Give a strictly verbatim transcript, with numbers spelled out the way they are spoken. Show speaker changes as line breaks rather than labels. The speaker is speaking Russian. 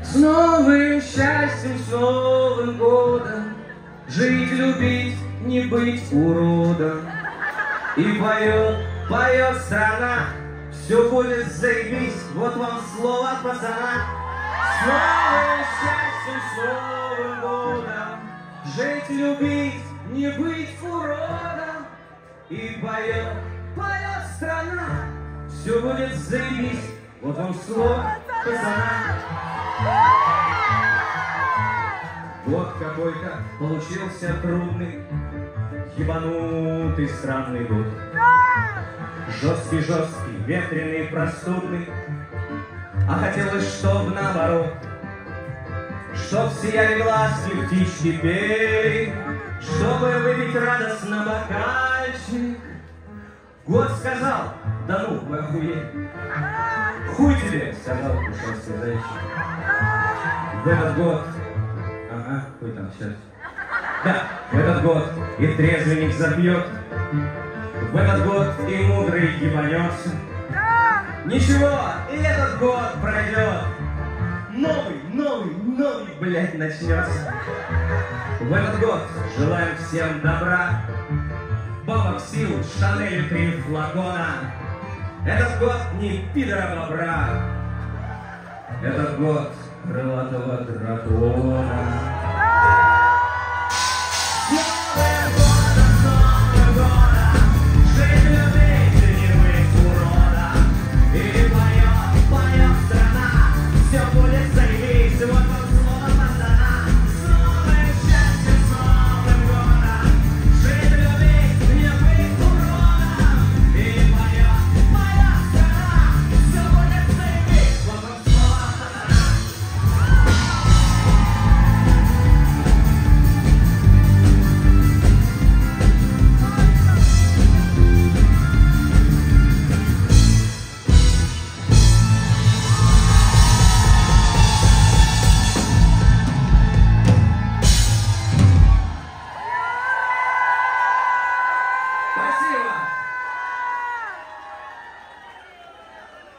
С новым счастьем, с Новым годом, жить, любить, не быть уродом. И поет, поет страна, все будет заебись, вот вам слово пацана. С новым счастьем, с Новым годом, жить, любить, не быть уродом. И поет, поет страна, все будет заебись, вот вам слово пацана. Год какой-то получился трудный, ебанутый странный год. Жесткий-жесткий, ветреный, простудный, а хотелось, чтоб наоборот, чтоб сияли глазки, птички пели, чтобы выпить радостно бокальчик. Год сказал, да ну, вы охуели. Хуй тебе, сказал пушистый зайчик. В этот год, ага, хуй там сейчас. Да, в этот год и трезвенник запьет, в этот год и мудрый ебанется. Ничего, и этот год пройдет, новый, новый, новый, блядь, начнется. В этот год желаем всем добра, бабок сил, Шанель три флакона. Этот год не пидора бобра, этот год крылатого дракона. Новый год!